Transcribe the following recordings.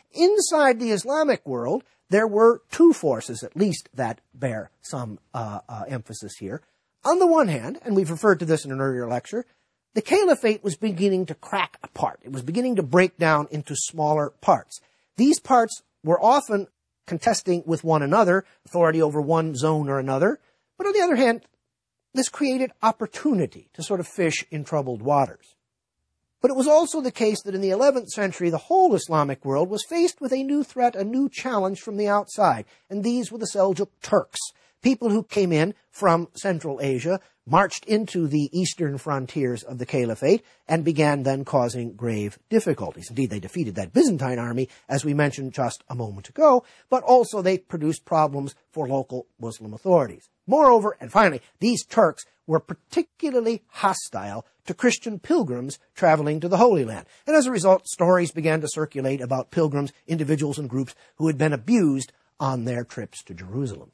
Inside the Islamic world, there were two forces, at least, that bear some emphasis here. On the one hand, and we've referred to this in an earlier lecture, the caliphate was beginning to crack apart. It was beginning to break down into smaller parts. These parts were often contesting with one another, authority over one zone or another. But on the other hand, this created opportunity to sort of fish in troubled waters. But it was also the case that in the 11th century, the whole Islamic world was faced with a new threat, a new challenge from the outside. And these were the Seljuk Turks, people who came in from Central Asia, marched into the eastern frontiers of the caliphate, and began then causing grave difficulties. Indeed, they defeated that Byzantine army, as we mentioned just a moment ago, but also they produced problems for local Muslim authorities. Moreover, and finally, these Turks were particularly hostile to Christian pilgrims traveling to the Holy Land. And as a result, stories began to circulate about pilgrims, individuals and groups who had been abused on their trips to Jerusalem.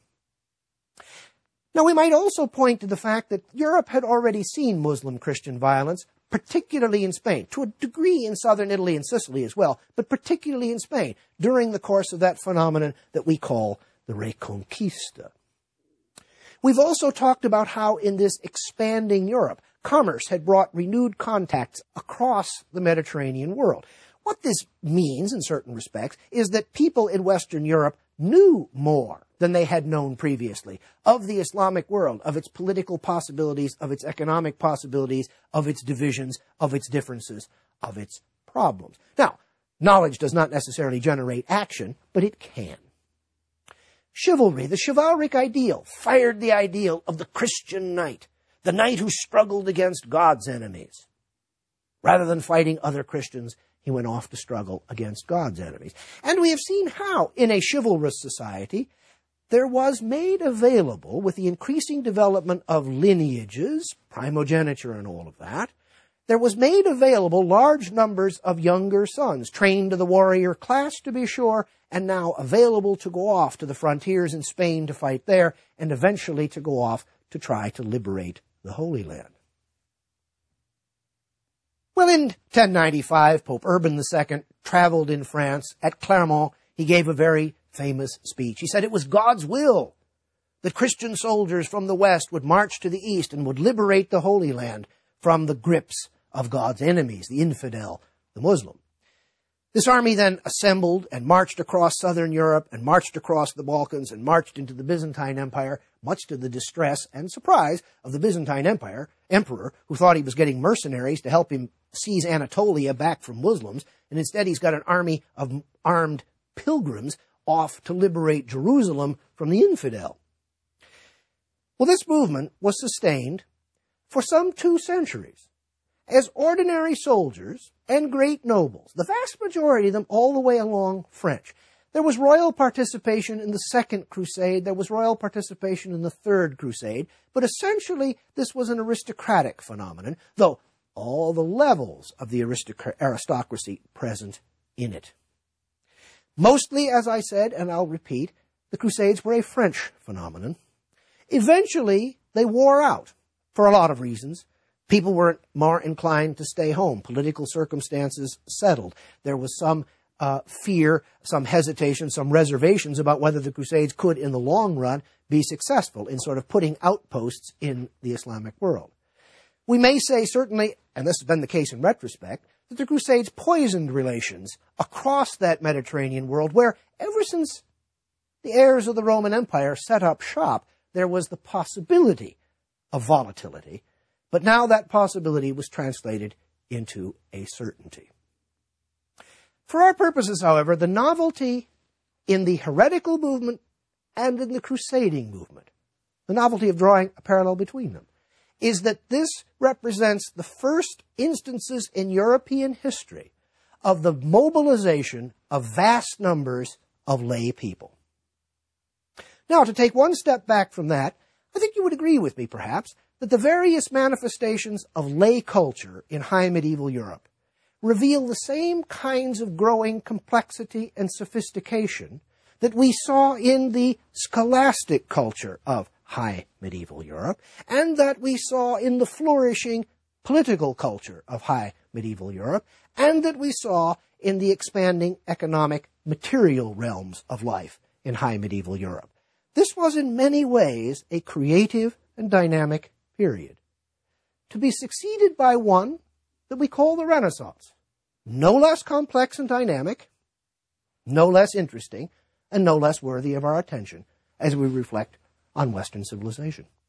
Now, we might also point to the fact that Europe had already seen Muslim-Christian violence, particularly in Spain, to a degree in southern Italy and Sicily as well, but particularly in Spain, during the course of that phenomenon that we call the Reconquista. We've also talked about how in this expanding Europe, commerce had brought renewed contacts across the Mediterranean world. What this means, in certain respects, is that people in Western Europe knew more than they had known previously of the Islamic world, of its political possibilities, of its economic possibilities, of its divisions, of its differences, of its problems. Now, knowledge does not necessarily generate action, but it can. Chivalry, the chivalric ideal, fired the ideal of the Christian knight, the knight who struggled against God's enemies. Rather than fighting other Christians, he went off to struggle against God's enemies. And we have seen how, in a chivalrous society, there was made available, with the increasing development of lineages, primogeniture and all of that, there was made available large numbers of younger sons, trained to the warrior class, to be sure, and now available to go off to the frontiers in Spain to fight there, and eventually to go off to try to liberate the Holy Land. Well, in 1095, Pope Urban II traveled in France. At Clermont, he gave a very famous speech. He said it was God's will that Christian soldiers from the west would march to the east and would liberate the Holy Land from the grips of God's enemies, the infidel, the Muslim. This army then assembled and marched across southern Europe and marched across the Balkans and marched into the Byzantine Empire, much to the distress and surprise of the Byzantine emperor, who thought he was getting mercenaries to help him seize Anatolia back from Muslims, and instead he's got an army of armed pilgrims off to liberate Jerusalem from the infidel. Well, this movement was sustained for some 2 centuries as ordinary soldiers and great nobles, the vast majority of them all the way along French. There was royal participation in the Second Crusade, there was royal participation in the Third Crusade, but essentially this was an aristocratic phenomenon, though all the levels of the aristocracy present in it. Mostly, as I said, and I'll repeat, the Crusades were a French phenomenon. Eventually, they wore out for a lot of reasons. People were more inclined to stay home. Political circumstances settled. There was some fear, some hesitation, some reservations about whether the Crusades could, in the long run, be successful in sort of putting outposts in the Islamic world. We may say, certainly, and this has been the case in retrospect, that the Crusades poisoned relations across that Mediterranean world where, ever since the heirs of the Roman Empire set up shop, there was the possibility of volatility. But now that possibility was translated into a certainty. For our purposes, however, the novelty in the heretical movement and in the crusading movement, the novelty of drawing a parallel between them, is that this represents the first instances in European history of the mobilization of vast numbers of lay people. Now, to take one step back from that, I think you would agree with me, perhaps, that the various manifestations of lay culture in high medieval Europe reveal the same kinds of growing complexity and sophistication that we saw in the scholastic culture of high medieval Europe, and that we saw in the flourishing political culture of high medieval Europe, and that we saw in the expanding economic, material realms of life in high medieval Europe. This was in many ways a creative and dynamic period, to be succeeded by one that we call the Renaissance. No less complex and dynamic, no less interesting, and no less worthy of our attention as we reflect on Western civilization.